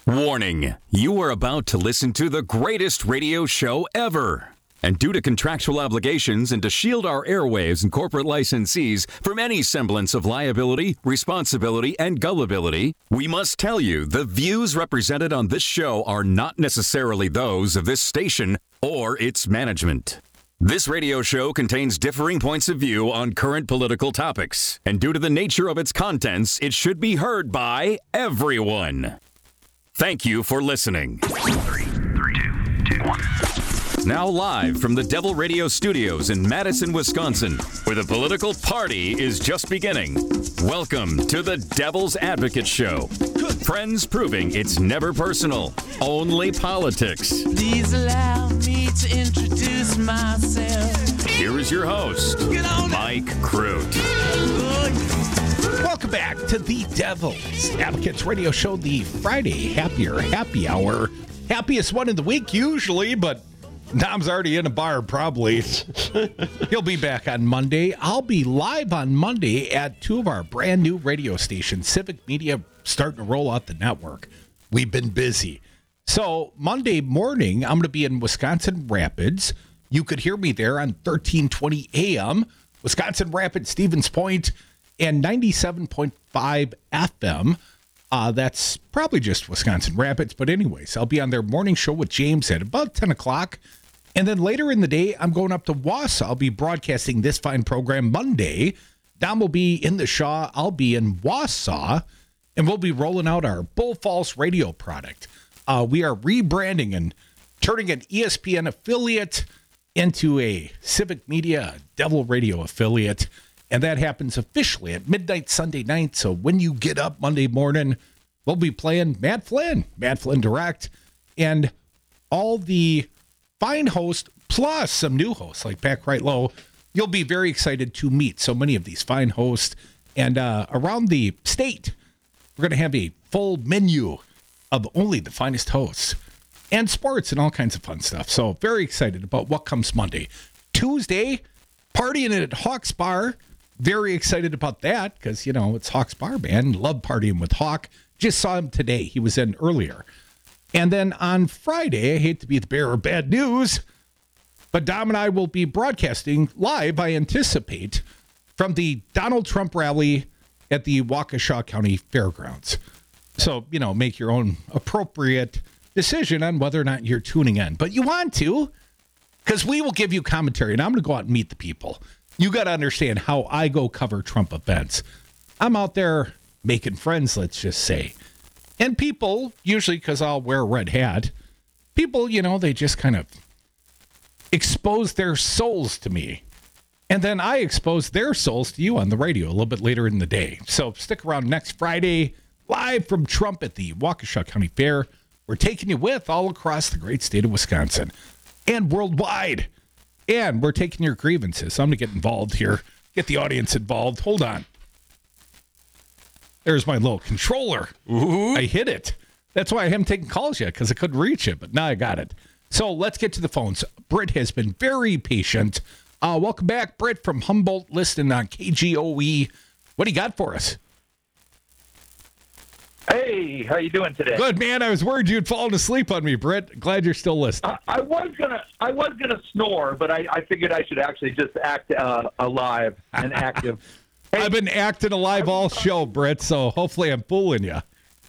Warning, you are about to listen to the greatest radio show ever. And due to contractual obligations and to shield our airwaves and corporate licensees from any semblance of liability, responsibility, and gullibility, we must tell you the views represented on this show are not necessarily those of this station or its management. This radio show contains differing points of view on current political topics, and due to the nature of its contents, it should be heard by everyone. Thank you for listening. 3, 2, 1. Now live from the Devil Radio Studios in Madison, Wisconsin, where the political party is just beginning. Welcome to the Devil's Advocate Show. Friends proving it's never personal, only politics. Please allow me to introduce myself. Here is your host, Mike Crute. Welcome back to the Devil's Advocates Radio Show, the Friday happy hour. Happiest one in the week usually, but Dom's already in a bar probably. He'll be back on Monday. I'll be live on Monday at two of our brand new radio stations. Civic Media starting to roll out the network. We've been busy. So Monday morning, I'm going to be in Wisconsin Rapids. You could hear me there on 1320 AM, Wisconsin Rapids, Stevens Point, and 97.5 FM. That's probably just Wisconsin Rapids. But anyways, I'll be on their morning show with James at about 10 o'clock. And then later in the day, I'm going up to Wausau. I'll be broadcasting this fine program Monday. Dom will be in the Shaw. I'll be in Wausau. And we'll be rolling out our Bull Falls radio product. We are rebranding and turning an ESPN affiliate into a Civic Media Devil Radio affiliate. And that happens officially at midnight Sunday night. So when you get up Monday morning, we'll be playing Matt Flynn Direct, and all the fine hosts, plus some new hosts like Pat Cright-Lowe. You'll be very excited to meet so many of these fine hosts. And around the state, we're going to have a full menu of only the finest hosts and sports and all kinds of fun stuff. So very excited about what comes Monday. Tuesday, partying at Hawk's Bar. Very excited about that because, you know, it's Hawk's Bar, man. Love partying with Hawk. Just saw him today. He was in earlier. And then on Friday, I hate to be the bearer of bad news, but Dom and I will be broadcasting live, I anticipate, from the Donald Trump rally at the Waukesha County Fairgrounds. So, you know, make your own appropriate decision on whether or not you're tuning in. But you want to, because we will give you commentary, and I'm going to go out and meet the people. You got to understand how I go cover Trump events. I'm out there making friends, let's just say. And people, usually because I'll wear a red hat, people, you know, they just kind of expose their souls to me. And then I expose their souls to you on the radio a little bit later in the day. So stick around next Friday, live from Trump at the Waukesha County Fair. We're taking you with all across the great state of Wisconsin and worldwide. And we're taking your grievances. So I'm going to get involved here, get the audience involved. Hold on. There's my little controller. Ooh. I hit it. That's why I haven't taken calls yet, because I couldn't reach it, but now I got it. So let's get to the phones. Britt has been very patient. Welcome back, Britt from Humboldt, listening on KGOE. What do you got for us? Hey, how you doing today? Good, man. I was worried you'd fallen asleep on me, Britt. Glad you're still listening. I was gonna snore, but I figured I should actually just act alive and active. Hey, I've been acting alive all show, Britt, so hopefully I'm fooling you.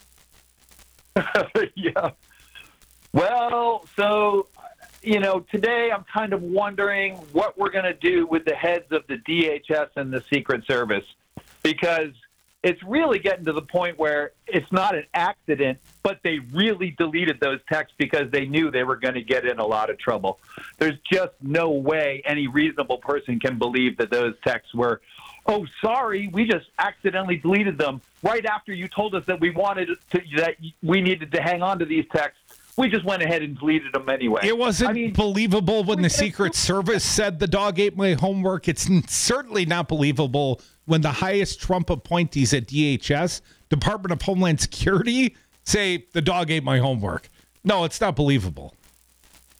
Yeah. Well, so, you know, today I'm kind of wondering what we're going to do with the heads of the DHS and the Secret Service, because it's really getting to the point where it's not an accident, but they really deleted those texts because they knew they were going to get in a lot of trouble. There's just no way any reasonable person can believe that those texts were, oh, sorry, we just accidentally deleted them right after you told us that we needed to hang on to these texts. We just went ahead and deleted them anyway. It wasn't believable when the Secret Service said the dog ate my homework. It's certainly not believable when the highest Trump appointees at DHS, Department of Homeland Security, say the dog ate my homework. No, it's not believable.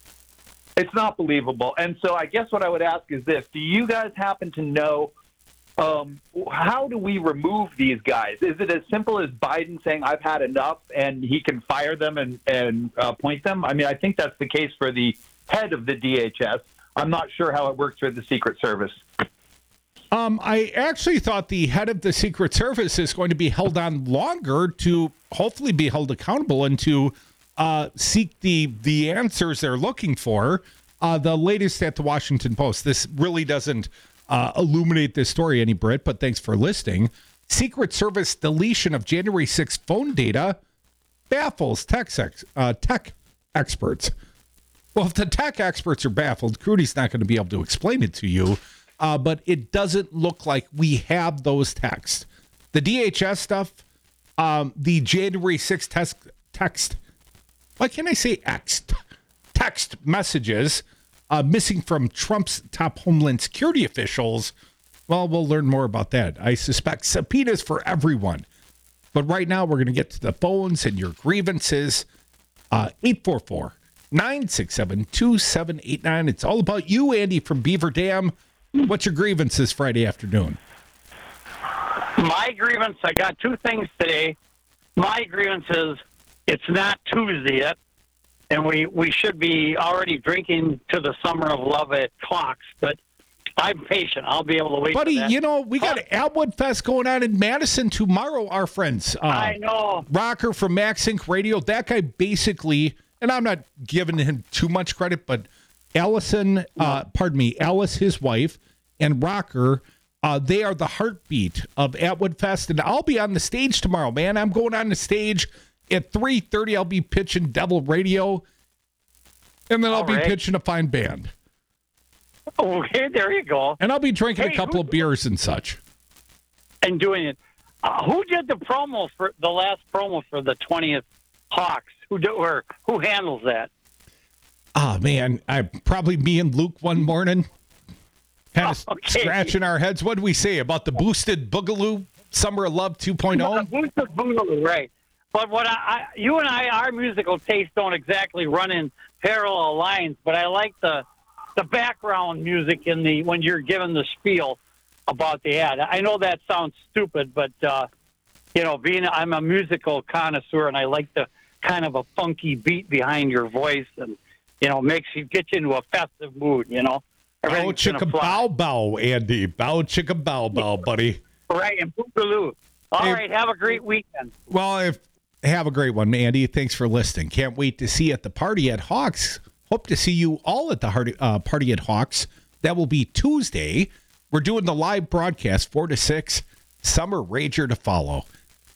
It's not believable. And so I guess what I would ask is this. Do you guys happen to know how do we remove these guys? Is it as simple as Biden saying, I've had enough, and he can fire them and appoint them? I mean, I think that's the case for the head of the DHS. I'm not sure how it works for the Secret Service. I actually thought the head of the Secret Service is going to be held on longer to hopefully be held accountable and to seek the answers they're looking for. The latest at the Washington Post. This really doesn't illuminate this story any, Britt, but thanks for listening. Secret Service deletion of January 6th phone data baffles tech experts. Well, if the tech experts are baffled, Crudy's not going to be able to explain it to you, but it doesn't look like we have those texts. The DHS stuff, the January 6th text, why can't I say text messages missing from Trump's top Homeland Security officials. Well, we'll learn more about that. I suspect subpoenas for everyone. But right now, we're going to get to the phones and your grievances. 844-967-2789. It's all about you, Andy, from Beaver Dam. What's your grievance this Friday afternoon? My grievance, I got two things today. My grievance is it's not Tuesday yet. And we should be already drinking to the summer of love at Clocks, but I'm patient. I'll be able to wait. Buddy, for that. you know, we got Atwood Fest going on in Madison tomorrow, our friends. I know. Rocker from Max Inc. Radio. That guy basically, and I'm not giving him too much credit, but Alice, his wife, and Rocker, they are the heartbeat of Atwood Fest. And I'll be on the stage tomorrow, man. I'm going on the stage. At 3:30, I'll be pitching Devil Radio, and then I'll be pitching a fine band. Okay, there you go. And I'll be drinking a couple of beers and such. And doing it. Who did the promo for the last promo for the 20th Hawks? Who handles that? Oh, man, probably me and Luke one morning, kind of scratching our heads. What did we say about the boosted Boogaloo Summer of Love 2.0? Boosted Boogaloo, right. But what you and I, our musical tastes don't exactly run in parallel lines. But I like the background music when you're given the spiel about the ad. I know that sounds stupid, but I'm a musical connoisseur, and I like the kind of a funky beat behind your voice, and get you into a festive mood. Bow chicka bow bow, Andy. Bow chicka bow bow, buddy. Right, and boogaloo. All right, have a great weekend. Well, have a great one, Andy. Thanks for listening. Can't wait to see you at the party at Hawks. Hope to see you all at the party at Hawks. That will be Tuesday. We're doing the live broadcast, 4 to 6. Summer Rager to follow.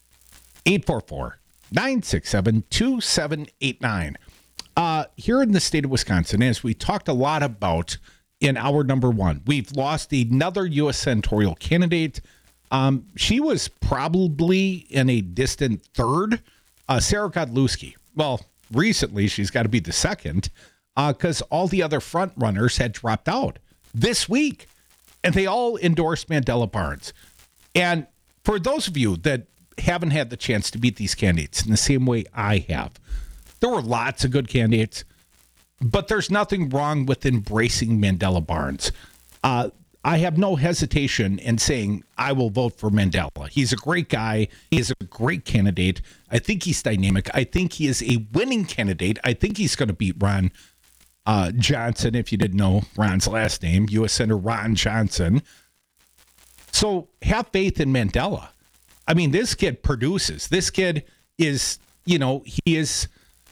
844-967-2789. Here in the state of Wisconsin, as we talked a lot about in hour number one, we've lost another U.S. senatorial candidate. She was probably in a distant third. Sarah Godlewski. Well, recently she's got to be the second because all the other front runners had dropped out this week, and they all endorsed Mandela Barnes. And for those of you that haven't had the chance to meet these candidates in the same way I have, there were lots of good candidates, but there's nothing wrong with embracing Mandela Barnes. I have no hesitation in saying I will vote for Mandela. He's a great guy. He is a great candidate. I think he's dynamic. I think he is a winning candidate. I think he's going to beat Ron Johnson, if you didn't know Ron's last name, U.S. Senator Ron Johnson. So have faith in Mandela. I mean, this kid produces. This kid is, he is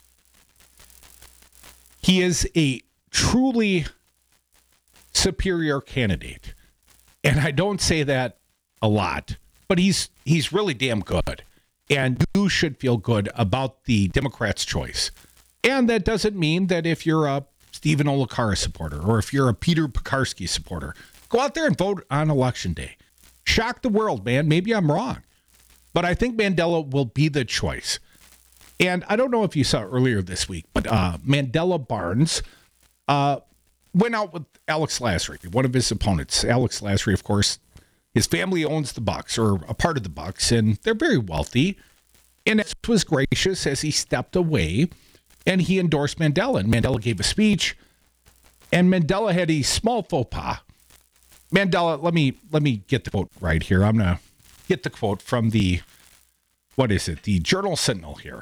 a truly superior candidate. And I don't say that a lot, but he's really damn good. And you should feel good about the Democrats' choice. And that doesn't mean that if you're a Stephen Olakara supporter or if you're a Peter Pekarsky supporter, go out there and vote on Election Day. Shock the world, man. Maybe I'm wrong. But I think Mandela will be the choice. And I don't know if you saw earlier this week, but Mandela Barnes went out with Alex Lasry, one of his opponents. Alex Lasry, of course, his family owns the Bucks, or a part of the Bucks, and they're very wealthy. And it was gracious as he stepped away, and he endorsed Mandela. And Mandela gave a speech, and Mandela had a small faux pas. Mandela, let me get the quote right here. I'm going to get the quote from the Journal Sentinel here.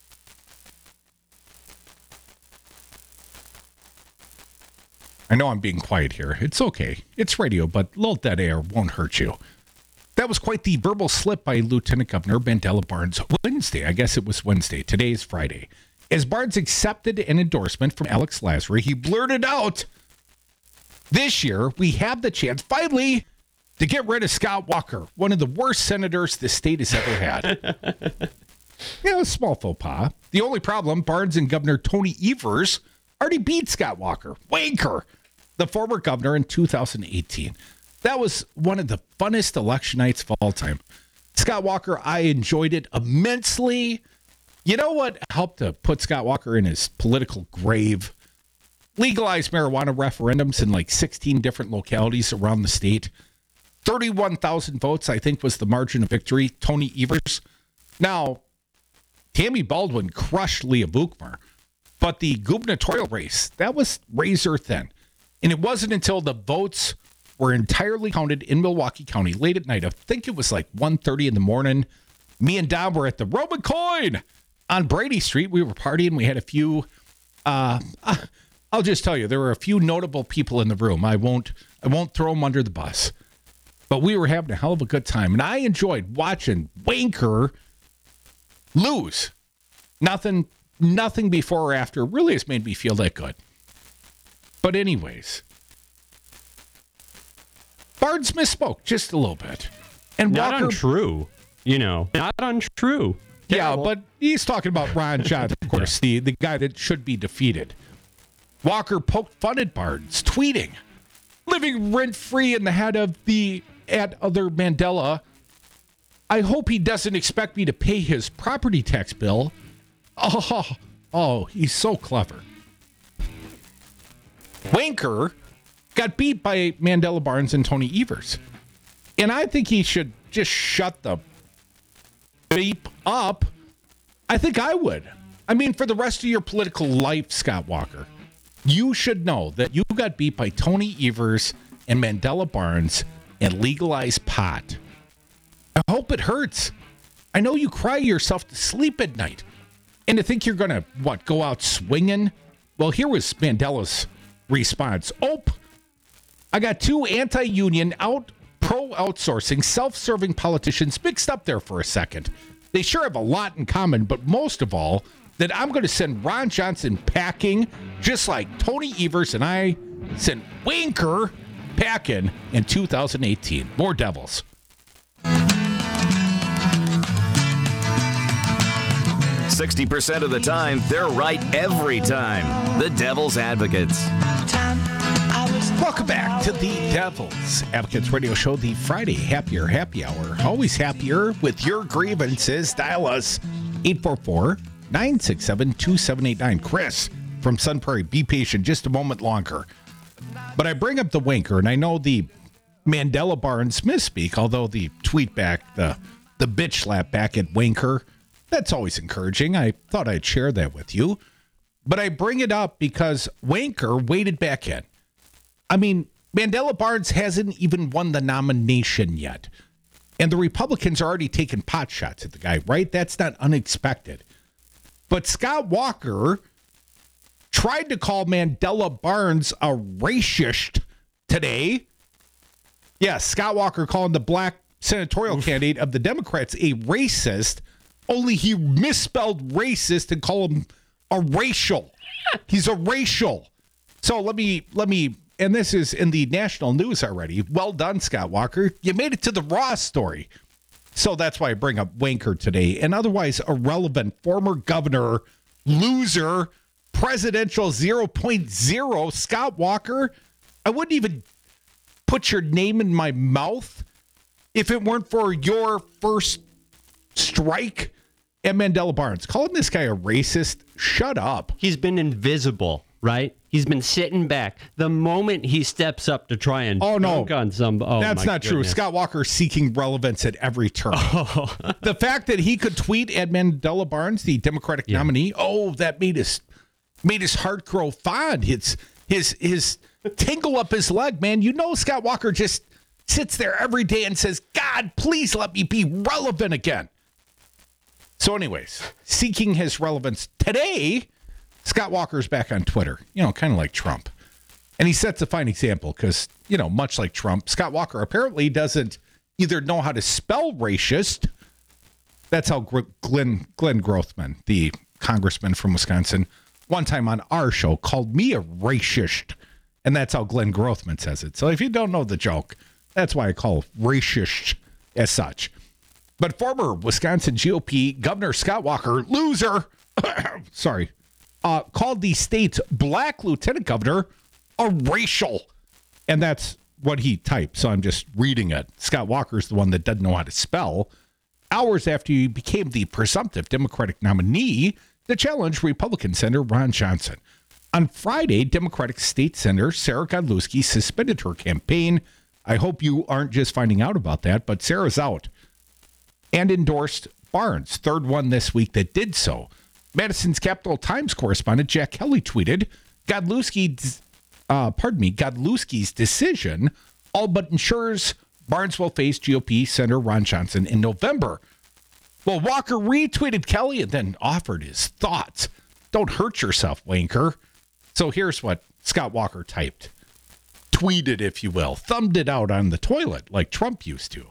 I know I'm being quiet here. It's okay. It's radio, but a little dead air won't hurt you. That was quite the verbal slip by Lieutenant Governor Mandela Barnes Wednesday. I guess it was Wednesday. Today is Friday. As Barnes accepted an endorsement from Alex Lasry, he blurted out, "This year, we have the chance, finally, to get rid of Scott Walker, one of the worst senators the state has ever had." A small faux pas. The only problem, Barnes and Governor Tony Evers already beat Scott Walker, Wanker, the former governor, in 2018. That was one of the funnest election nights of all time. Scott Walker, I enjoyed it immensely. You know what helped to put Scott Walker in his political grave? Legalized marijuana referendums in like 16 different localities around the state. 31,000 votes, I think, was the margin of victory. Tony Evers. Now, Tammy Baldwin crushed Leah Vukmar, but the gubernatorial race, that was razor thin. And it wasn't until the votes were entirely counted in Milwaukee County late at night. I think it was like 1:30 in the morning. Me and Dom were at the Roman Coin on Brady Street. We were partying. We had a few, I'll just tell you, there were a few notable people in the room. I won't throw them under the bus. But we were having a hell of a good time. And I enjoyed watching Wanker lose. Nothing before or after really has made me feel that good. But anyways, Barnes misspoke just a little bit. And not Walker, untrue. Not untrue. Yeah, but he's talking about Ron Johnson, of course, the guy that should be defeated. Walker poked fun at Barnes, tweeting, "Living rent-free in the head of the other Mandela. I hope he doesn't expect me to pay his property tax bill." Oh, he's so clever. Wanker got beat by Mandela Barnes and Tony Evers. And I think he should just shut the beep up. I think I would. I mean, for the rest of your political life, Scott Walker, you should know that you got beat by Tony Evers and Mandela Barnes and legalized pot. I hope it hurts. I know you cry yourself to sleep at night. And to think you're going to, go out swinging? Well, here was Mandela's response. I got two anti-union, pro-outsourcing, self-serving politicians mixed up there for a second. They sure have a lot in common, but most of all, that I'm going to send Ron Johnson packing, just like Tony Evers and I sent Wanker packing in 2018. More Devils. 60% of the time, they're right every time. The Devil's Advocates. Welcome back to the Devil's Advocates Radio Show, the Friday Happy Hour. Always happier with your grievances. Dial us 844-967-2789. Chris from Sun Prairie, be patient just a moment longer. But I bring up the Wanker, and I know the Mandela Barnes misspeak, although the tweet back, the bitch slap back at Wanker, that's always encouraging. I thought I'd share that with you. But I bring it up because Wanker waded back in. I mean, Mandela Barnes hasn't even won the nomination yet. And the Republicans are already taking pot shots at the guy, right? That's not unexpected. But Scott Walker tried to call Mandela Barnes a racist today. Yes, Scott Walker calling the black senatorial candidate of the Democrats a racist, only he misspelled racist and called him a racial. He's a racial. So let me, and this is in the national news already. Well done, Scott Walker. You made it to the Raw story. So that's why I bring up Wanker today. And otherwise irrelevant former governor, loser, presidential 0.0, Scott Walker. I wouldn't even put your name in my mouth if it weren't for your first strike at Mandela Barnes. Calling this guy a racist, shut up. He's been invisible, right? He's been sitting back. The moment he steps up to try and dunk on some... Oh, that's not true. Scott Walker seeking relevance at every turn. The fact that he could tweet at Mandela Barnes, the Democratic nominee, that made his heart grow fond. His tingle up his leg, man. You know Scott Walker just sits there every day and says, God, please let me be relevant again. So anyways, seeking his relevance today, Scott Walker's back on Twitter, kind of like Trump. And he sets a fine example because, much like Trump, Scott Walker apparently doesn't either know how to spell racist. That's how Glenn Grothman, the congressman from Wisconsin, one time on our show called me a racist. And that's how Glenn Grothman says it. So if you don't know the joke, that's why I call racist as such. But former Wisconsin GOP Governor Scott Walker, loser, sorry, called the state's black lieutenant governor a racial. And that's what he typed. So I'm just reading it. Scott Walker's the one that doesn't know how to spell. Hours after he became the presumptive Democratic nominee to challenge Republican Senator Ron Johnson. On Friday, Democratic State Senator Sarah Godlewski suspended her campaign. I hope you aren't just finding out about that, but Sarah's out. And endorsed Barnes, third one this week that did so. Madison's Capital Times correspondent Jack Kelly tweeted, Godlewski's decision all but ensures Barnes will face GOP Senator Ron Johnson in November. Well, Walker retweeted Kelly and then offered his thoughts. Don't hurt yourself, wanker. So here's what Scott Walker typed. Tweeted, if you will. Thumbed it out on the toilet like Trump used to.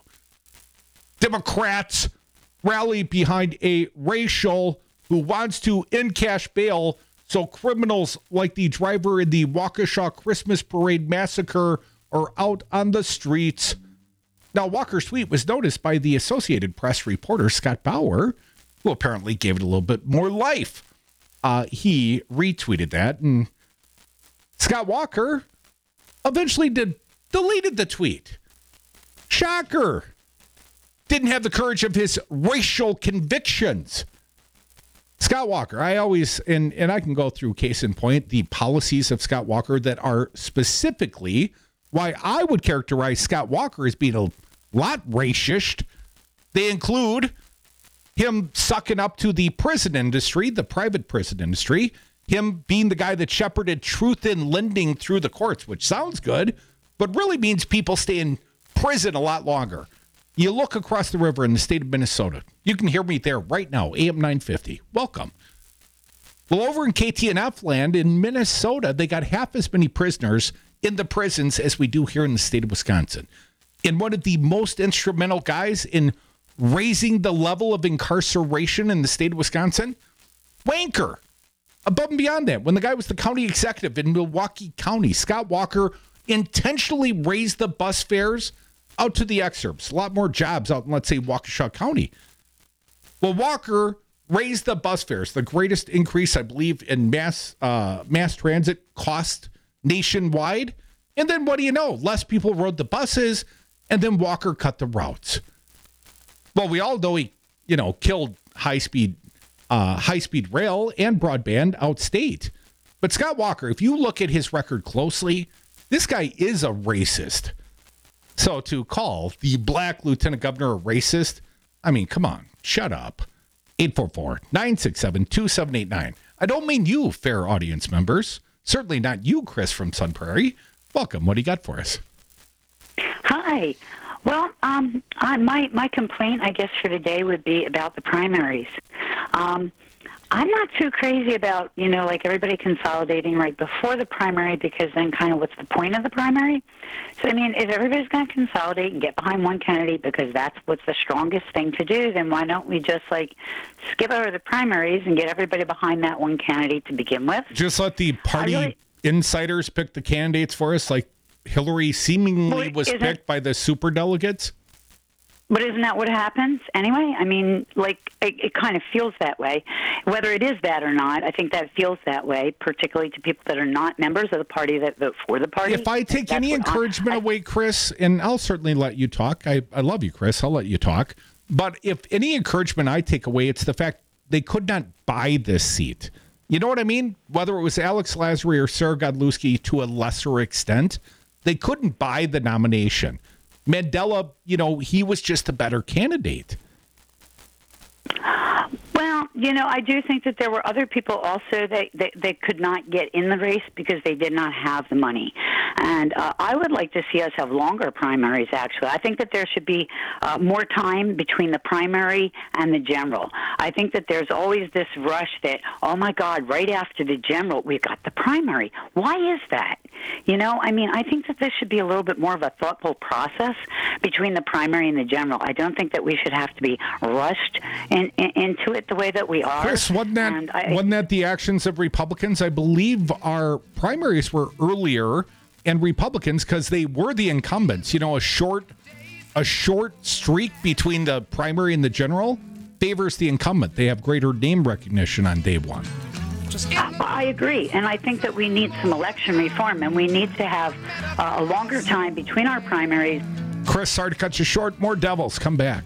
Democrats rally behind a racial who wants to encash bail so criminals like the driver in the Waukesha Christmas Parade massacre are out on the streets. Now, Walker's tweet was noticed by the Associated Press reporter Scott Bauer, who apparently gave it a little bit more life. He retweeted that, and Scott Walker eventually deleted the tweet. Shocker. Didn't have the courage of his racial convictions. Scott Walker, I always, and I can go through case in point, the policies of Scott Walker that are specifically why I would characterize Scott Walker as being a lot racist. They include him sucking up to the prison industry, the private prison industry, him being the guy that shepherded truth in lending through the courts, which sounds good, but really means people stay in prison a lot longer. You look across the river in the state of Minnesota. You can hear me there right now, AM 950. Welcome. Well, over in KTNF land in Minnesota, they got half as many prisoners in the prisons as we do here in the state of Wisconsin. And one of the most instrumental guys in raising the level of incarceration in the state of Wisconsin, wanker. Above and beyond that, when the guy was the county executive in Milwaukee County, Scott Walker intentionally raised the bus fares out to the exurbs. A lot more jobs out in, let's say, Waukesha County. Well, Walker raised the bus fares, the greatest increase, I believe, in mass transit cost nationwide. And then what do you know? Less people rode the buses, and then Walker cut the routes. Well, we all know he, killed high-speed rail and broadband outstate. But Scott Walker, if you look at his record closely, this guy is a racist. So to call the black lieutenant governor a racist, I mean, come on, shut up. 844-967-2789. I don't mean you, fair audience members. Certainly not you, Chris from Sun Prairie. Welcome. What do you got for us? Hi. Well, my complaint, I guess, for today would be about the primaries. I'm not too crazy about, like everybody consolidating right before the primary, because then kind of what's the point of the primary? So, I mean, if everybody's going to consolidate and get behind one candidate because that's what's the strongest thing to do, then why don't we just, skip over the primaries and get everybody behind that one candidate to begin with? Just let the party insiders pick the candidates for us, like Hillary seemingly was picked by the superdelegates? But isn't that what happens anyway? I mean, it kind of feels that way. Whether it is that or not, I think that feels that way, particularly to people that are not members of the party that vote for the party. If I take any encouragement away, Chris, and I'll certainly let you talk. I love you, Chris. I'll let you talk. But if any encouragement I take away, it's the fact they could not buy this seat. You know what I mean? Whether it was Alex Lasry or Sarah Godlewski to a lesser extent, they couldn't buy the nomination. Mandela, he was just a better candidate. Well, I do think that there were other people also that could not get in the race because they did not have the money. And I would like to see us have longer primaries, actually. I think that there should be more time between the primary and the general. I think that there's always this rush that, oh, my God, right after the general, we've got the primary. Why is that? You know, I mean, I think that this should be a little bit more of a thoughtful process between the primary and the general. I don't think that we should have to be rushed into it the way that we are. Chris, wasn't that the actions of Republicans? I believe our primaries were earlier, and Republicans, because they were the incumbents, you know, a short streak between the primary and the general favors the incumbent. They have greater name recognition on day one. I agree, and I think that we need some election reform, and we need to have a longer time between our primaries. Chris, sorry to cut you short. More Devils. Come back.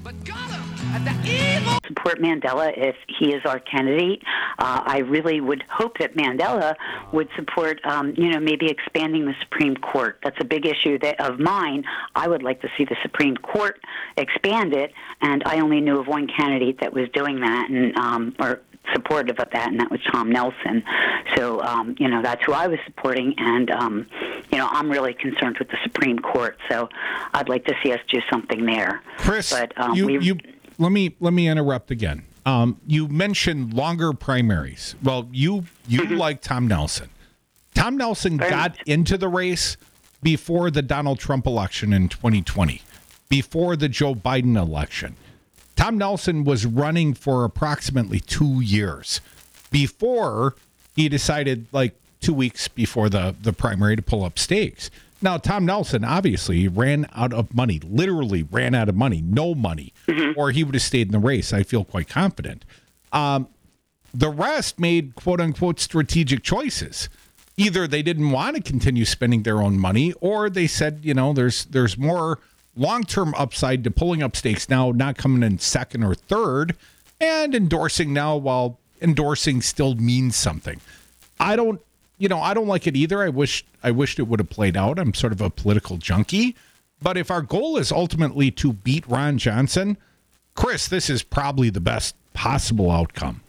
Support Mandela if he is our candidate. I really would hope that Mandela would support, maybe expanding the Supreme Court. That's a big issue of mine. I would like to see the Supreme Court expanded, and I only knew of one candidate that was doing that, and or supportive of that, and that was Tom Nelson. So, that's who I was supporting, and, I'm really concerned with the Supreme Court, so I'd like to see us do something there. Chris, but, let me interrupt again. You mentioned longer primaries. Well, you like Tom Nelson. Tom Nelson got into the race before the Donald Trump election in 2020, before the Joe Biden election. Tom Nelson was running for approximately 2 years before he decided, 2 weeks before the primary, to pull up stakes. Now, Tom Nelson obviously ran out of money, literally ran out of money, no money, or he would have stayed in the race. I feel quite confident. The rest made, quote unquote, strategic choices. Either they didn't want to continue spending their own money, or they said, there's more long-term upside to pulling up stakes now, not coming in second or third, and endorsing now while endorsing still means something. I don't like it either. I wished it would have played out. I'm sort of a political junkie. But if our goal is ultimately to beat Ron Johnson, Chris, this is probably the best possible outcome.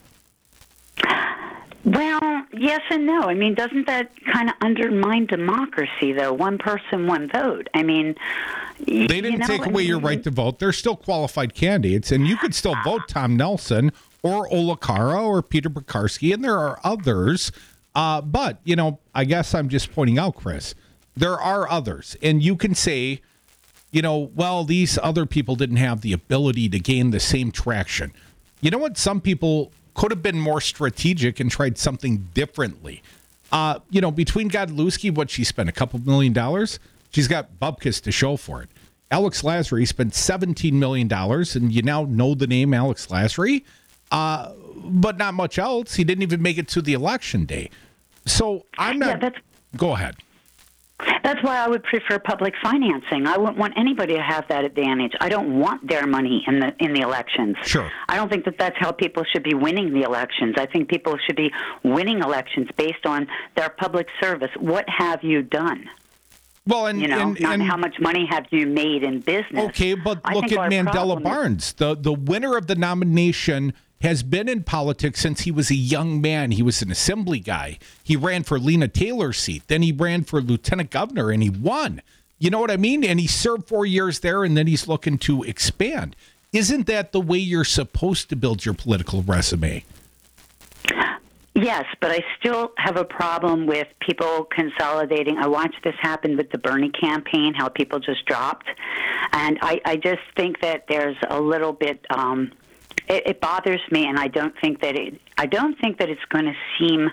Well, yes and no. I mean, doesn't that kind of undermine democracy, though? One person, one vote. I mean, they didn't take away your right to vote. They're still qualified candidates, and you could still vote Tom Nelson or Ola Kara or Peter Pekarsky, and there are others. But, I guess I'm just pointing out, Chris, there are others. And you can say, these other people didn't have the ability to gain the same traction. You know what? Some people could have been more strategic and tried something differently. Between Godlewski, what she spent, $2 million, she's got bupkis to show for it. Alex Lasry spent $17 million, and you now know the name Alex Lasry. But not much else. He didn't even make it to the election day. So I'm not. Yeah, go ahead. That's why I would prefer public financing. I wouldn't want anybody to have that advantage. I don't want their money in the elections. Sure. I don't think that that's how people should be winning the elections. I think people should be winning elections based on their public service. What have you done? Well, and not how much money have you made in business. Okay, but look at Mandela Barnes. The winner of the nomination has been in politics since he was a young man. He was an assembly guy. He ran for Lena Taylor's seat. Then he ran for lieutenant governor, and he won. You know what I mean? And he served 4 years there, and then he's looking to expand. Isn't that the way you're supposed to build your political resume? Yes, but I still have a problem with people consolidating. I watched this happen with the Bernie campaign, how people just dropped. And I just think that there's a little bit... It bothers me, and I don't think that it's going to seem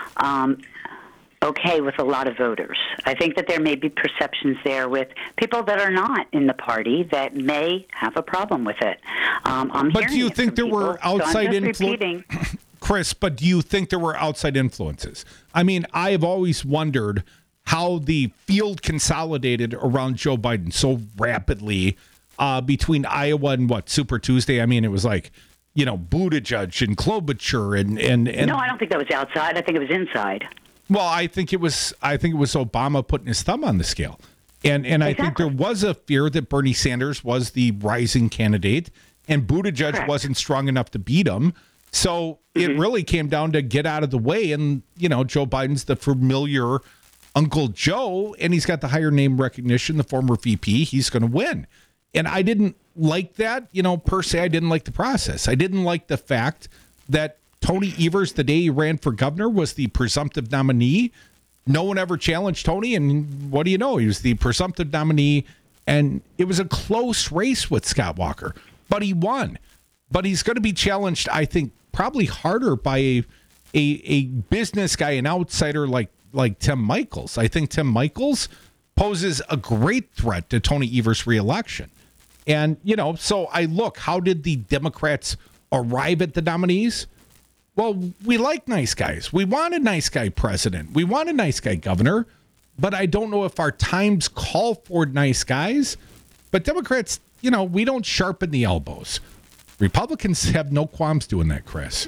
okay with a lot of voters. I think that there may be perceptions there with people that are not in the party that may have a problem with it. But do you think there were outside influences? Chris, but do you think there were outside influences? I mean, I have always wondered how the field consolidated around Joe Biden so rapidly between Iowa and Super Tuesday. I mean, it was like, Buttigieg and Klobuchar and No, I don't think that was outside. I think it was inside. Well, I think it was Obama putting his thumb on the scale. And exactly. I think there was a fear that Bernie Sanders was the rising candidate and Buttigieg wasn't strong enough to beat him. So it really came down to get out of the way. And, Joe Biden's the familiar Uncle Joe, and he's got the higher name recognition, the former VP, he's going to win. And I didn't like that, per se. I didn't like the process. I didn't like the fact that Tony Evers, the day he ran for governor, was the presumptive nominee. No one ever challenged Tony, and what do you know? He was the presumptive nominee, and it was a close race with Scott Walker, but he won. But he's going to be challenged, I think, probably harder by a business guy, an outsider like Tim Michels. I think Tim Michels poses a great threat to Tony Evers' reelection. And, so I look, how did the Democrats arrive at the nominees? Well, we like nice guys. We want a nice guy president. We want a nice guy governor. But I don't know if our times call for nice guys. But Democrats, we don't sharpen the elbows. Republicans have no qualms doing that, Chris.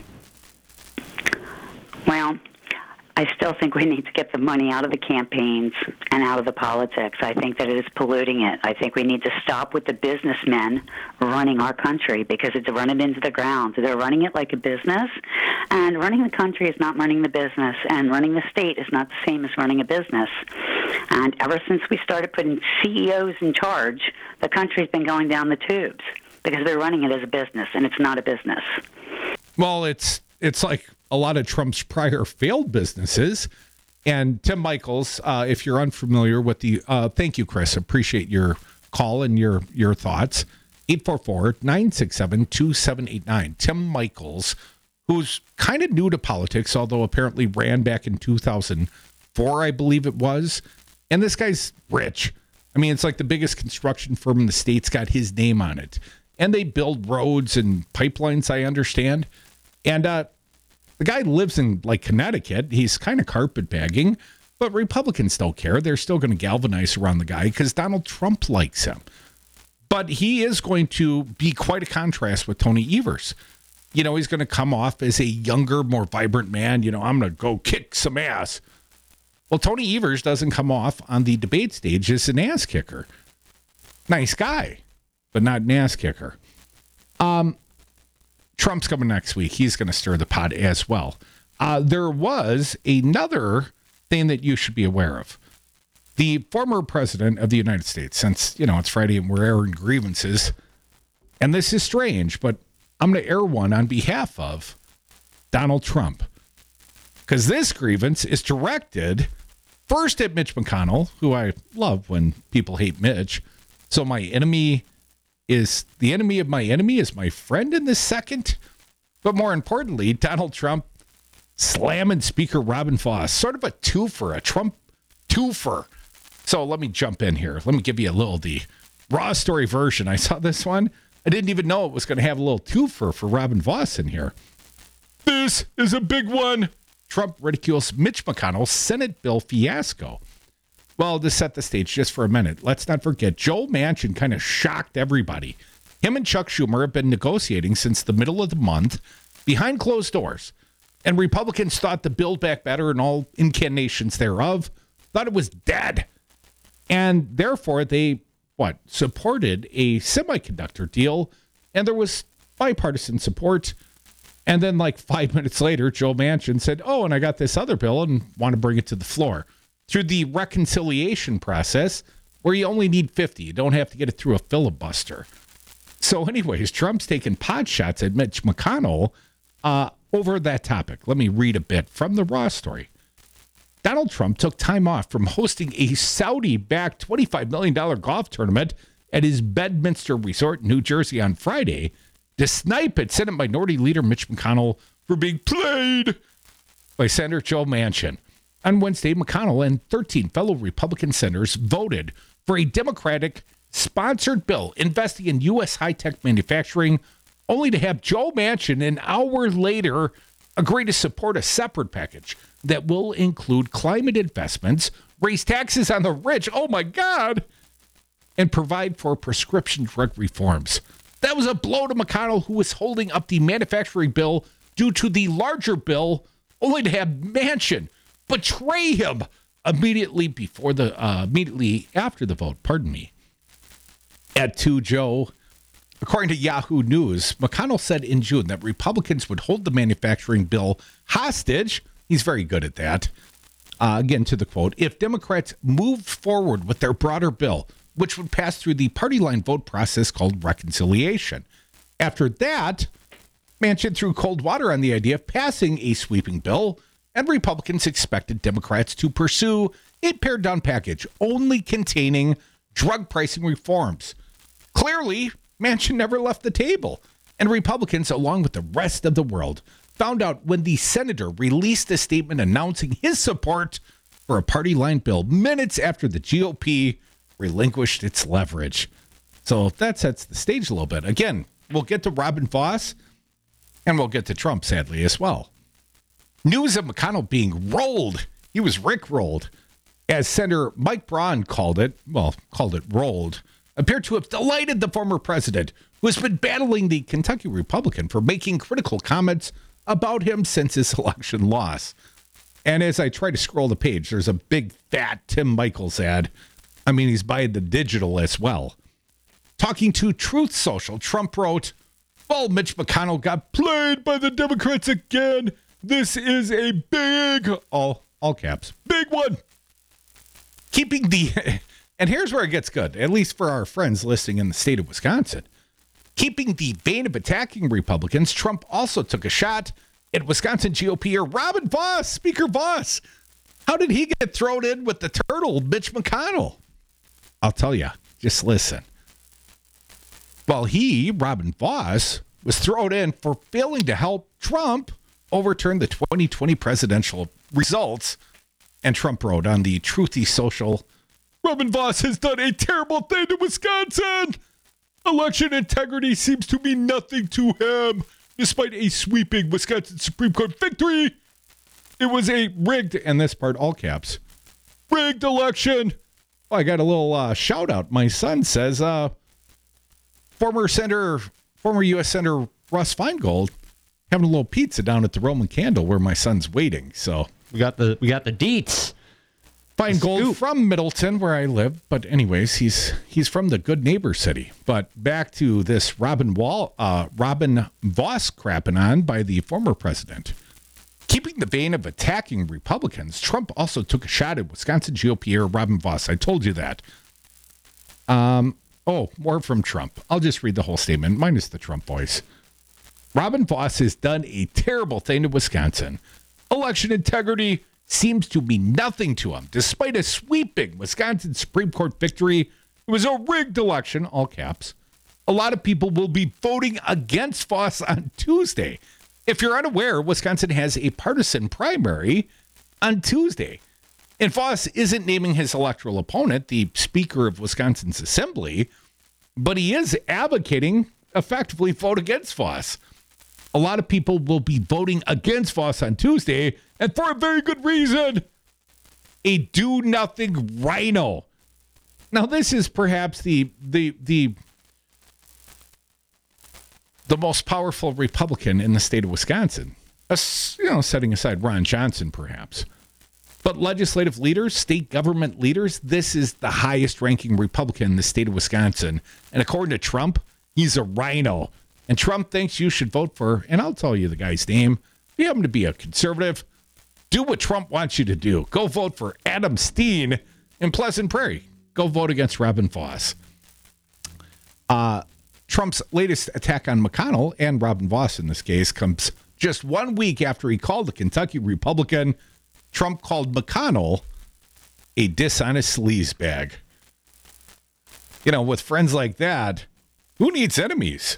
Well, I still think we need to get the money out of the campaigns and out of the politics. I think that it is polluting it. I think we need to stop with the businessmen running our country because it's running into the ground. They're running it like a business, and running the country is not running the business, and running the state is not the same as running a business. And ever since we started putting CEOs in charge, the country's been going down the tubes because they're running it as a business, and it's not a business. Well, it's like a lot of Trump's prior failed businesses. And Tim Michels, if you're unfamiliar with the, thank you, Chris. Appreciate your call and your thoughts. 844-967-2789. Tim Michels, who's kind of new to politics, although apparently ran back in 2004, I believe it was. And this guy's rich. I mean, it's like the biggest construction firm in the state's got his name on it. And they build roads and pipelines, I understand. And the guy lives in Connecticut. He's kind of carpetbagging, but Republicans don't care. They're still going to galvanize around the guy because Donald Trump likes him. But he is going to be quite a contrast with Tony Evers. He's going to come off as a younger, more vibrant man. I'm going to go kick some ass. Well, Tony Evers doesn't come off on the debate stage as an ass kicker. Nice guy, but not an ass kicker. Trump's coming next week. He's going to stir the pot as well. There was another thing that you should be aware of. The former president of the United States, since, it's Friday and we're airing grievances, and this is strange, but I'm going to air one on behalf of Donald Trump. Because this grievance is directed first at Mitch McConnell, who I love when people hate Mitch. So my enemy is the enemy of my enemy is my friend in this second. But more importantly, Donald Trump slamming Speaker Robin Vos. Sort of a twofer, a Trump twofer. So let me jump in here. Let me give you the raw story version. I saw this one. I didn't even know it was going to have a little twofer for Robin Vos in here. This is a big one. Trump ridicules Mitch McConnell's Senate bill fiasco. Well, to set the stage just for a minute, let's not forget Joe Manchin kind of shocked everybody. Him and Chuck Schumer have been negotiating since the middle of the month behind closed doors. And Republicans thought the Build Back Better and all incarnations thereof thought it was dead. And therefore, they, supported a semiconductor deal. And there was bipartisan support. And then 5 minutes later, Joe Manchin said, and I got this other bill and want to bring it to the floor. Through the reconciliation process where you only need 50. You don't have to get it through a filibuster. So anyways, Trump's taking pot shots at Mitch McConnell over that topic. Let me read a bit from the raw story. Donald Trump took time off from hosting a Saudi-backed $25 million golf tournament at his Bedminster Resort in New Jersey on Friday to snipe at Senate Minority Leader Mitch McConnell for being played by Senator Joe Manchin. On Wednesday, McConnell and 13 fellow Republican senators voted for a Democratic-sponsored bill investing in U.S. high-tech manufacturing, only to have Joe Manchin an hour later agree to support a separate package that will include climate investments, raise taxes on the rich, oh my God, and provide for prescription drug reforms. That was a blow to McConnell, who was holding up the manufacturing bill due to the larger bill, only to have Manchin betray him immediately after the vote. Pardon me. At 2 Joe, according to Yahoo News, McConnell said in June that Republicans would hold the manufacturing bill hostage. He's very good at that. Again, to the quote, if Democrats moved forward with their broader bill, which would pass through the party line vote process called reconciliation. After that, Manchin threw cold water on the idea of passing a sweeping bill, and Republicans expected Democrats to pursue a pared-down package only containing drug pricing reforms. Clearly, Manchin never left the table, and Republicans, along with the rest of the world, found out when the senator released a statement announcing his support for a party line bill minutes after the GOP relinquished its leverage. So that sets the stage a little bit. Again, we'll get to Robin Vos, and we'll get to Trump, sadly, as well. News of McConnell being rolled. He was Rick-rolled. As Senator Mike Braun called it rolled, appeared to have delighted the former president, who has been battling the Kentucky Republican for making critical comments about him since his election loss. And as I try to scroll the page, there's a big, fat Tim Michaels ad. I mean, he's by the digital as well. Talking to Truth Social, Trump wrote, well, Mitch McConnell got played by the Democrats again. This is a big, all caps, big one. Keeping the, and here's where it gets good, at least for our friends listening in the state of Wisconsin. Keeping the vein of attacking Republicans, Trump also took a shot at Wisconsin GOPer Robin Vos, Speaker Vos. How did he get thrown in with the turtle, Mitch McConnell? I'll tell you, just listen. Well, Robin Vos, was thrown in for failing to help Trump overturn the 2020 presidential results. And Trump wrote on the Truthy Social, Robin Vos has done a terrible thing to Wisconsin. Election integrity seems to mean nothing to him, despite a sweeping Wisconsin Supreme Court victory. It was a rigged, and this part all caps, rigged election. Oh, I got a little shout out. My son says, former U.S. Senator Russ Feingold having a little pizza down at the Roman Candle where my son's waiting. So we got the deets. Feingold from Middleton, where I live. But anyways, he's from the good neighbor city. But back to this Robin Vos crapping on by the former president. Keeping the vein of attacking Republicans, Trump also took a shot at Wisconsin GOPer Robin Vos. I told you that. More from Trump. I'll just read the whole statement, minus the Trump voice. Robin Vos has done a terrible thing to Wisconsin. Election integrity seems to mean nothing to him. Despite a sweeping Wisconsin Supreme Court victory, it was a rigged election, all caps. A lot of people will be voting against Vos on Tuesday. If you're unaware, Wisconsin has a partisan primary on Tuesday. And Vos isn't naming his electoral opponent, the Speaker of Wisconsin's Assembly, but he is advocating effectively vote against Vos. A lot of people will be voting against Vos on Tuesday, and for a very good reason. A do-nothing rhino. Now, this is perhaps the most powerful Republican in the state of Wisconsin. Setting aside Ron Johnson, perhaps. But legislative leaders, state government leaders, this is the highest-ranking Republican in the state of Wisconsin. And according to Trump, he's a rhino. And Trump thinks you should vote for, and I'll tell you the guy's name. If you happen to be a conservative, do what Trump wants you to do. Go vote for Adam Steen in Pleasant Prairie. Go vote against Robin Vos. Trump's latest attack on McConnell, and Robin Vos in this case, comes just 1 week after he called the Kentucky Republican. Trump called McConnell a dishonest sleazebag. With friends like that, who needs enemies?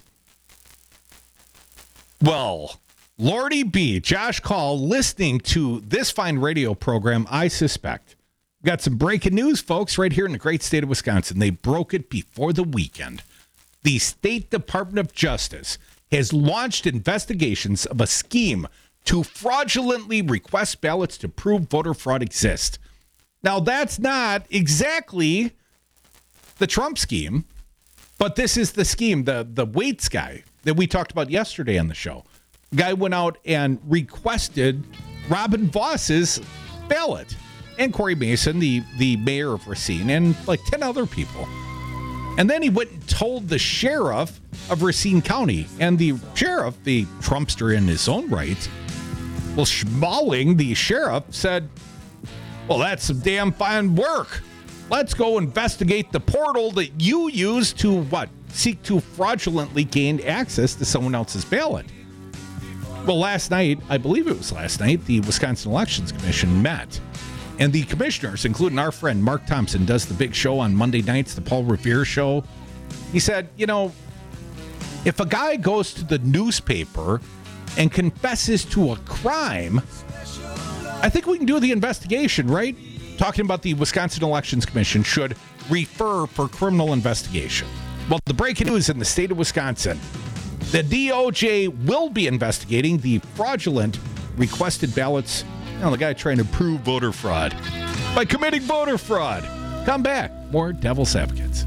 Well, Lordy B, Josh Call, listening to this fine radio program, I suspect. We've got some breaking news, folks, right here in the great state of Wisconsin. They broke it before the weekend. The State Department of Justice has launched investigations of a scheme to fraudulently request ballots to prove voter fraud exists. Now, that's not exactly the Trump scheme, but this is the scheme, the Waits guy that we talked about yesterday on the show. The guy went out and requested Robin Vos's ballot, and Corey Mason, the mayor of Racine, and like 10 other people. And then he went and told the sheriff of Racine County, and the sheriff, the Trumpster in his own right, well, Schmalling, the sheriff, said, Well, that's some damn fine work. Let's go investigate the portal that you use to what? Seek to fraudulently gain access to someone else's ballot. Well, last night, I believe it was last night, the Wisconsin Elections Commission met. And the commissioners, including our friend Mark Thompson, does the big show on Monday nights, the Paul Revere show. He said, if a guy goes to the newspaper and confesses to a crime, I think we can do the investigation, right? Talking about the Wisconsin Elections Commission should refer for criminal investigation. Well, the breaking news in the state of Wisconsin, the DOJ will be investigating the fraudulent requested ballots. The guy trying to prove voter fraud by committing voter fraud. Come back. More Devil's Advocates.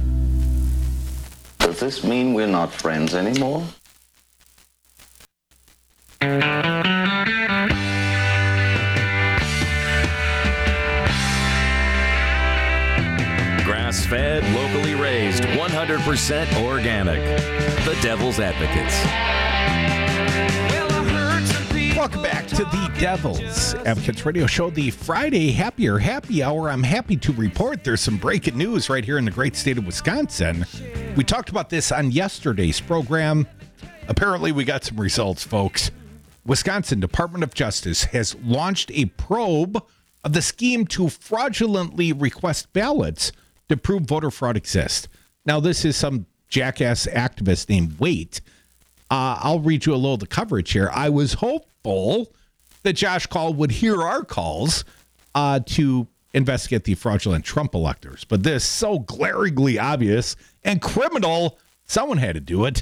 Does this mean we're not friends anymore? Grass-fed, locally raised, 100% organic. The Devil's Advocates. Welcome back to the Devil's Advocates Radio Show, the Friday Happy Hour. I'm happy to report there's some breaking news right here in the great state of Wisconsin. We talked about this on yesterday's program. Apparently, we got some results, folks. Wisconsin Department of Justice has launched a probe of the scheme to fraudulently request ballots to prove voter fraud exists. Now, this is some jackass activist named Wait. I'll read you a little of the coverage here. I was hopeful that Josh Call would hear our calls to investigate the fraudulent Trump electors. But this is so glaringly obvious and criminal, someone had to do it.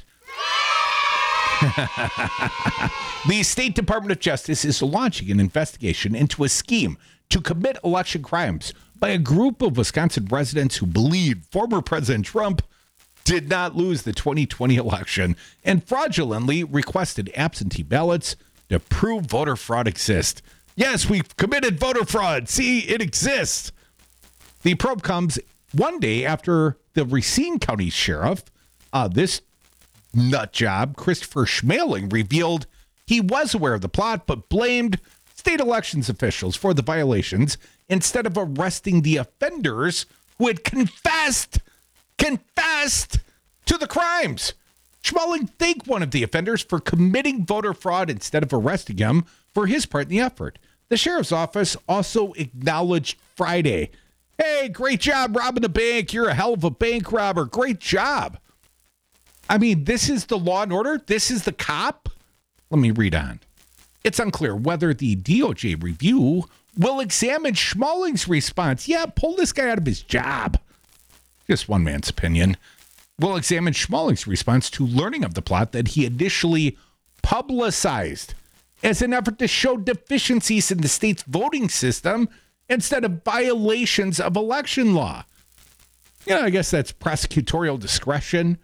The State Department of Justice is launching an investigation into a scheme to commit election crimes by a group of Wisconsin residents who believe former President Trump did not lose the 2020 election and fraudulently requested absentee ballots to prove voter fraud exists. Yes, we've committed voter fraud. See, it exists. The probe comes one day after the Racine County Sheriff, this nut job, Christopher Schmeling, revealed he was aware of the plot but blamed state elections officials for the violations instead of arresting the offenders who had confessed to the crimes. Schmeling thanked one of the offenders for committing voter fraud instead of arresting him for his part in the effort. The sheriff's office also acknowledged Friday. Hey, great job robbing the bank. You're a hell of a bank robber. Great job. I mean, this is the law and order. This is the cop. Let me read on. It's unclear whether the DOJ review will examine Schmeling's response. Yeah, pull this guy out of his job. Just one man's opinion. We'll examine Schmeling's response to learning of the plot that he initially publicized as an effort to show deficiencies in the state's voting system instead of violations of election law. I guess that's prosecutorial discretion.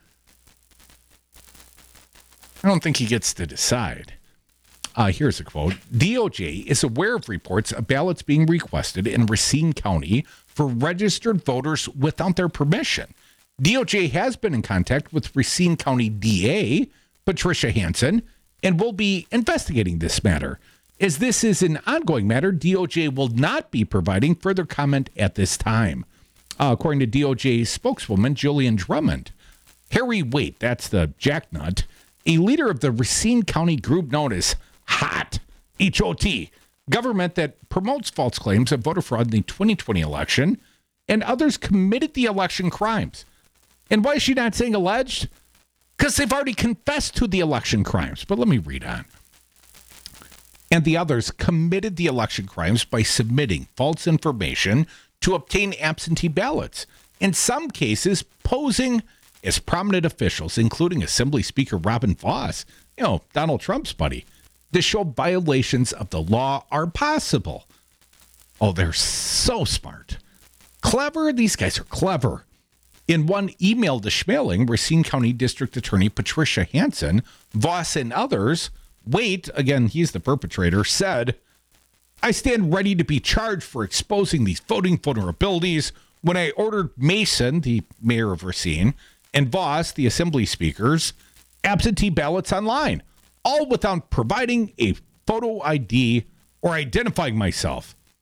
I don't think he gets to decide. Here's a quote. DOJ is aware of reports of ballots being requested in Racine County for registered voters without their permission. DOJ has been in contact with Racine County DA, Patricia Hansen, and will be investigating this matter. As this is an ongoing matter, DOJ will not be providing further comment at this time. According to DOJ spokeswoman Julian Drummond, Harry Waite, that's the jacknut, a leader of the Racine County group known as HOT, H-O-T, government that promotes false claims of voter fraud in the 2020 election, and others committed the election crimes. And why is she not saying alleged? Because they've already confessed to the election crimes. But let me read on. And the others committed the election crimes by submitting false information to obtain absentee ballots. In some cases, posing as prominent officials, including Assembly Speaker Robin Vos, Donald Trump's buddy, to show violations of the law are possible. Oh, they're so smart. Clever. These guys are clever. In one email to Schmeling, Racine County District Attorney Patricia Hansen, Vos, and others, Waite, again, he's the perpetrator, said, I stand ready to be charged for exposing these voting vulnerabilities when I ordered Mason, the mayor of Racine, and Vos, the assembly speakers, absentee ballots online, all without providing a photo ID or identifying myself.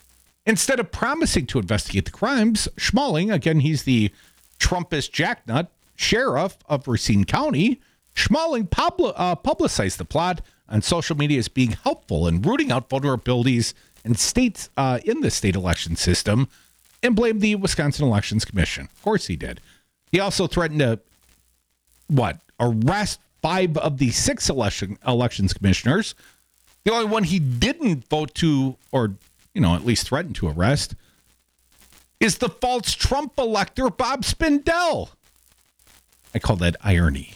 Instead of promising to investigate the crimes, Schmaling, again, he's the Trumpist jacknut sheriff of Racine County, Schmaling publicized the plot on social media as being helpful in rooting out vulnerabilities in the state election system and blamed the Wisconsin Elections Commission. Of course he did. He also threatened to, arrest 5 of the 6 elections commissioners. The only one he didn't vote to, or, at least threaten to arrest, is the false Trump elector, Bob Spindell. I call that irony.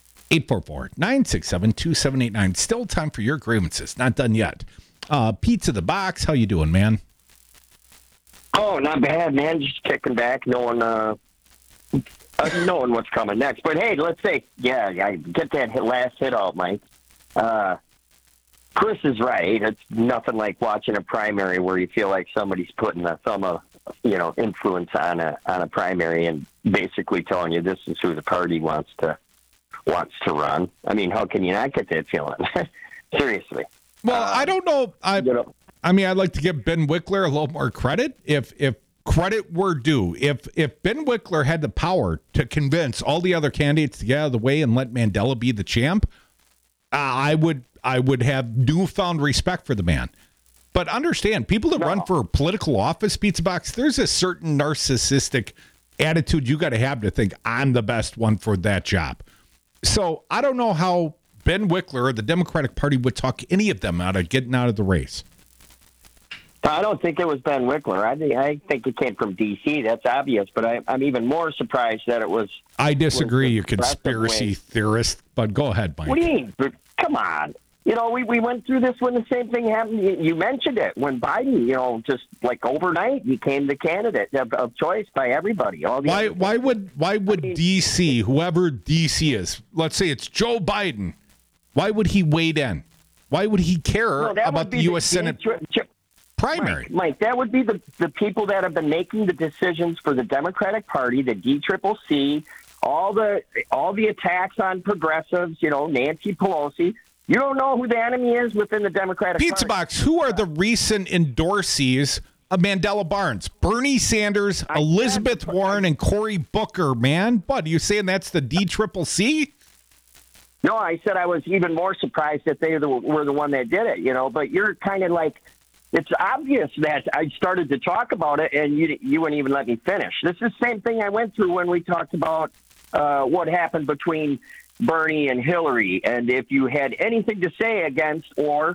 844-967-2789. Still time for your grievances. Not done yet. Pizza the Box, how you doing, man? Oh, not bad, man. Just kicking back, knowing what's coming next. But hey, let's say, I get that last hit out, Mike. Chris is right. It's nothing like watching a primary where you feel like somebody's putting a thumb of, influence on a primary and basically telling you this is who the party wants to run. I mean, how can you not get that feeling? Seriously. Well, I don't know. I'd like to give Ben Wickler a little more credit. If credit were due, if Ben Wickler had the power to convince all the other candidates to get out of the way and let Mandela be the champ, I would have newfound respect for the man. But understand, people that run for political office, Pizza Box, there's a certain narcissistic attitude you got to have to think I'm the best one for that job. So I don't know how Ben Wickler or the Democratic Party would talk any of them out of getting out of the race. I don't think it was Ben Wickler. I think it came from D.C. That's obvious, but I'm even more surprised that it was. I disagree, you conspiracy theorist, but go ahead, Mike. What do you mean? Come on. We went through this when the same thing happened. You mentioned it when Biden, just like overnight, became the candidate of choice by everybody. Why would D.C., whoever D.C. is, let's say it's Joe Biden, why would he wade in? Why would he care about the U.S. Senate primary? Mike, that would be the people that have been making the decisions for the Democratic Party, the DCCC, all the attacks on progressives, Nancy Pelosi. You don't know who the enemy is within the Democratic Party. Pizza Box, who are the recent endorsees of Mandela Barnes? Bernie Sanders, Elizabeth Warren, and Cory Booker, man. What, are you saying that's the DCCC? No, I said I was even more surprised that they were the one that did it, but you're kind of like, it's obvious that I started to talk about it and you wouldn't even let me finish. This is the same thing I went through when we talked about what happened between Bernie and Hillary, and if you had anything to say against, you're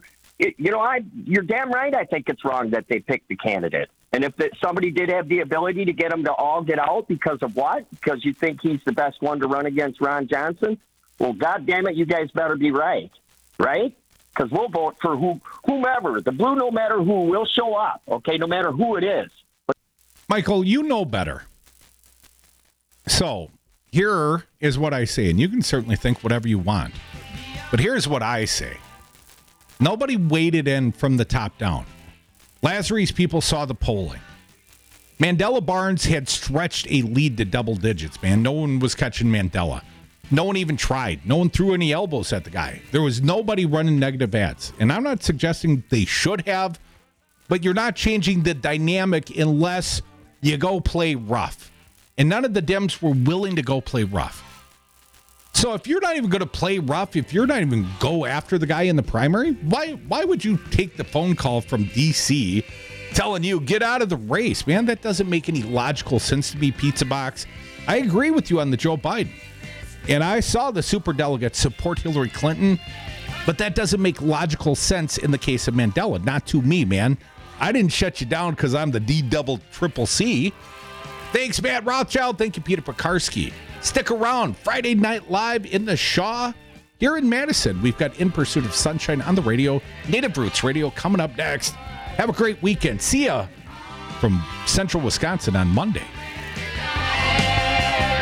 damn right. I think it's wrong that they picked the candidate, and if somebody did have the ability to get them to all get out because of what? Because you think he's the best one to run against Ron Johnson? Well, God damn it, you guys better be right? Because we'll vote for whomever the blue, no matter who, will show up. Okay, no matter who it is. Michael, you know better. So. Here is what I say, and you can certainly think whatever you want, but here's what I say. Nobody waded in from the top down. Lazarus people saw the polling. Mandela Barnes had stretched a lead to double digits, man. No one was catching Mandela. No one even tried. No one threw any elbows at the guy. There was nobody running negative ads, and I'm not suggesting they should have, but you're not changing the dynamic unless you go play rough. And none of the Dems were willing to go play rough. So if you're not even going to play rough, if you're not even go after the guy in the primary, why would you take the phone call from D.C. telling you, get out of the race? Man, that doesn't make any logical sense to me, Pizza Box. I agree with you on the Joe Biden. And I saw the superdelegates support Hillary Clinton, but that doesn't make logical sense in the case of Mandela. Not to me, man. I didn't shut you down because I'm the DCCC. Thanks, Matt Rothschild. Thank you, Peter Pekarsky. Stick around. Friday Night Live in the Shaw. Here in Madison, we've got In Pursuit of Sunshine on the radio. Native Roots Radio coming up next. Have a great weekend. See ya from Central Wisconsin on Monday.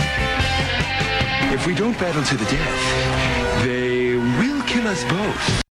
If we don't battle to the death, they will kill us both.